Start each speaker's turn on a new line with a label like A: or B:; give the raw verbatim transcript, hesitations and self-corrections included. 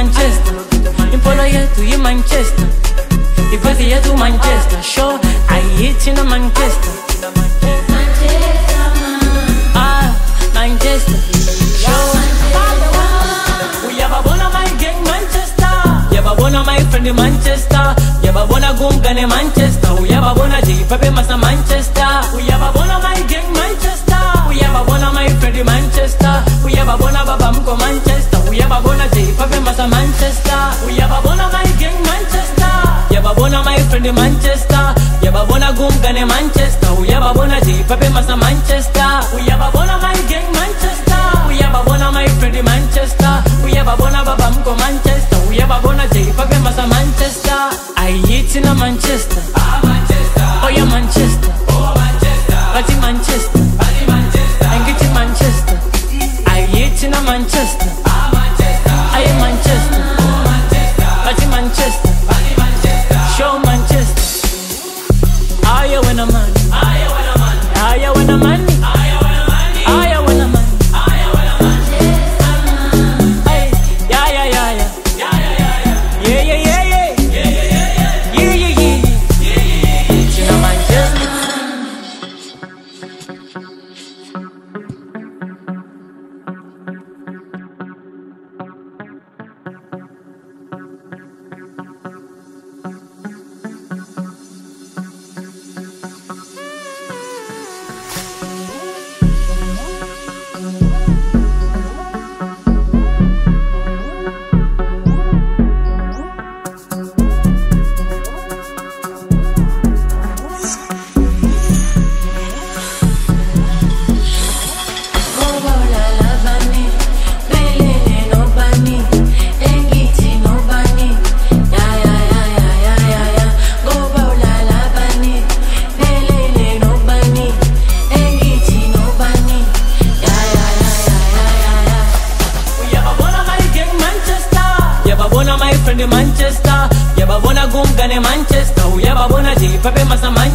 A: Manchester. Impolo yetu yi Manchester. Ivazi yetu Manchester. Show I hit in Manchester. Ah, Manchester. Show. We have a bona my gang Manchester. We have a bona my friend in Manchester. We have a bona gungan in Manchester. We have a bona J Pepe Masa Manchester. We have a bona my gang Manchester. We have a bona my friend in Manchester. We have a bona Baba Mko Manchester. We have a bona J Pepe Masa Manchester. We have a bona my gang Manchester. We have a bona my friend in Manchester. We have a bona gungan in Manchester. We have a bona J Pepe Masa Manchester. We have a bona my gang Manchester. We have a bona my friend in Manchester. We have a bona Baba Mko Manchester. We have a bona J Pepe Masa Manchester. I hit in a Manchester.
B: Ah, Manchester.
A: Oh yeah, Manchester.
B: Oh, Manchester.
A: Party Manchester.
B: Party Manchester.
A: And get in Manchester. I hit in a Manchester.
B: Ah, Manchester.
A: I am Manchester.
B: Oh, Manchester.
A: Party Manchester.
B: Party Manchester.
A: Show Manchester. Ah, yeah, when a man.
B: Ah, yeah, when a man.
A: Ah, yeah, when a man.
B: Ah, yeah, when a man.
A: Ah, yeah, when a man.
B: Ah, yeah, when a man.
A: Hey, yeah, yeah, yeah, yeah.
B: Yeah, yeah, yeah, yeah.
A: Yeah, yeah, yeah, yeah.
B: Yeah, yeah, yeah, yeah.
A: Yeah, yeah, yeah, yeah.
B: Yeah, yeah, yeah, yeah.
A: You know Manchester. Manchester, yeah, but wanna go in Manchester. We have a bona J Pepe Masa Manchester.